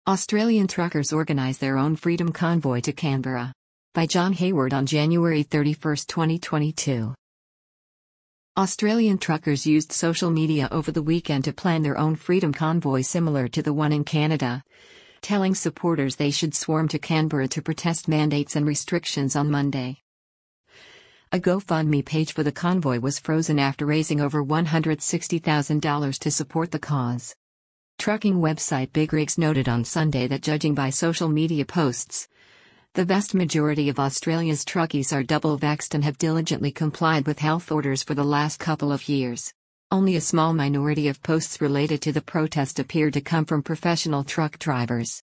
Australian truckers organise their own Freedom Convoy to Canberra. By John Hayward on January 31, 2022. Australian truckers used social media over the weekend to plan their own Freedom Convoy similar to the one in Canada, telling supporters they should swarm to Canberra to protest mandates and restrictions on Monday. A GoFundMe page for the convoy was frozen after raising over $160,000 to support the cause. Trucking website Big Rigs noted on Sunday that judging by social media posts, the vast majority of Australia's truckies are double-vaxxed and have diligently complied with health orders for the last couple of years. Only a small minority of posts related to the protest appeared to come from professional truck drivers.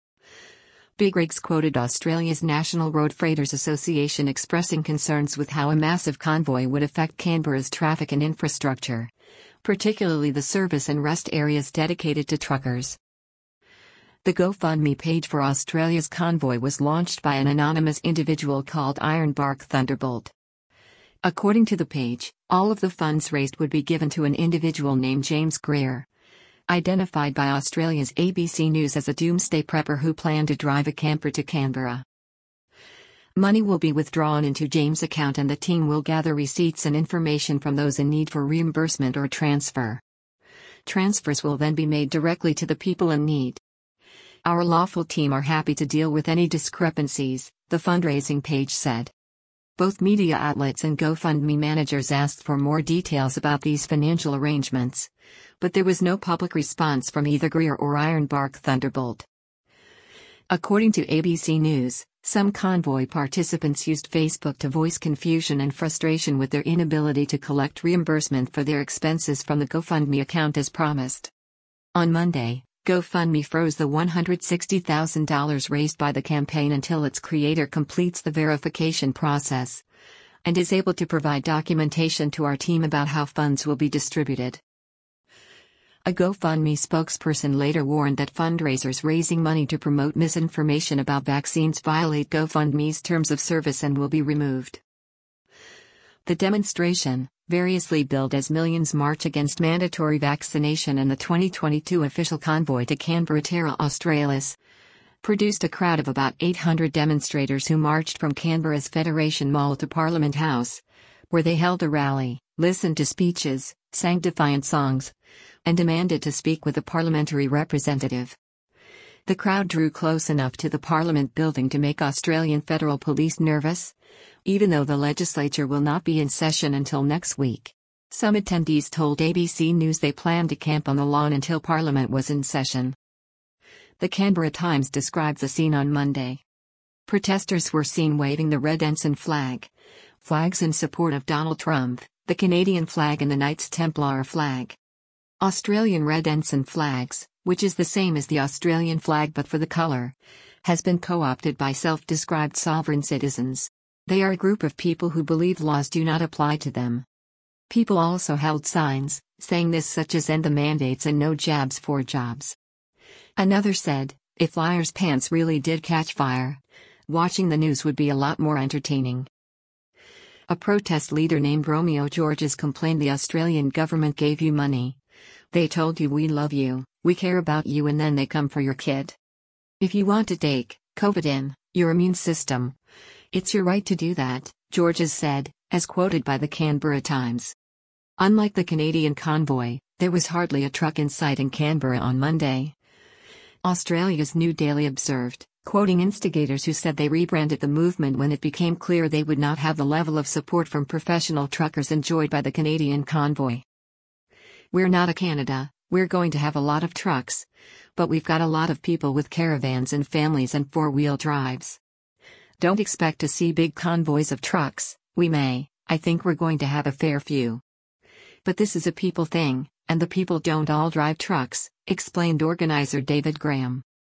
Big Rigs quoted Australia's National Road Freighters Association expressing concerns with how a massive convoy would affect Canberra's traffic and infrastructure, particularly the service and rest areas dedicated to truckers. The GoFundMe page for Australia's convoy was launched by an anonymous individual called Ironbark Thunderbolt. According to the page, all of the funds raised would be given to an individual named James Greer, identified by Australia's ABC News as a doomsday prepper who planned to drive a camper to Canberra. Money will be withdrawn into James' account and the team will gather receipts and information from those in need for reimbursement or transfer. Transfers will then be made directly to the people in need. Our lawful team are happy to deal with any discrepancies, the fundraising page said. Both media outlets and GoFundMe managers asked for more details about these financial arrangements, but there was no public response from either Greer or Ironbark Thunderbolt. According to ABC News, some convoy participants used Facebook to voice confusion and frustration with their inability to collect reimbursement for their expenses from the GoFundMe account as promised. On Monday, GoFundMe froze the $160,000 raised by the campaign until its creator completes the verification process and is able to provide documentation to our team about how funds will be distributed. A GoFundMe spokesperson later warned that fundraisers raising money to promote misinformation about vaccines violate GoFundMe's terms of service and will be removed. The demonstration, variously billed as Millions March Against Mandatory Vaccination and the 2022 Official Convoy to Canberra Terra Australis, produced a crowd of about 800 demonstrators who marched from Canberra's Federation Mall to Parliament House, where they held a rally, listened to speeches, sang defiant songs, and demanded to speak with a parliamentary representative. The crowd drew close enough to the Parliament building to make Australian Federal Police nervous, even though the legislature will not be in session until next week. Some attendees told ABC News they planned to camp on the lawn until Parliament was in session. The Canberra Times described the scene on Monday. Protesters were seen waving the Red Ensign flag, flags in support of Donald Trump, the Canadian flag and the Knights Templar flag. Australian Red Ensign flags, which is the same as the Australian flag but for the colour, has been co-opted by self-described sovereign citizens. They are a group of people who believe laws do not apply to them. People also held signs, saying this such as end the mandates and no jabs for jobs. Another said, if liars' pants really did catch fire, watching the news would be a lot more entertaining. A protest leader named Romeo Georges complained the Australian government gave you money. They told you we love you, we care about you and then they come for your kid. If you want to take COVID in your immune system, it's your right to do that, Georges said, as quoted by the Canberra Times. Unlike the Canadian convoy, there was hardly a truck in sight in Canberra on Monday. Australia's New Daily observed, quoting instigators who said they rebranded the movement when it became clear they would not have the level of support from professional truckers enjoyed by the Canadian convoy. We're not a Canada, we're going to have a lot of trucks, but we've got a lot of people with caravans and families and four-wheel drives. Don't expect to see big convoys of trucks, we may, I think we're going to have a fair few. But this is a people thing, and the people don't all drive trucks, explained organizer David Graham.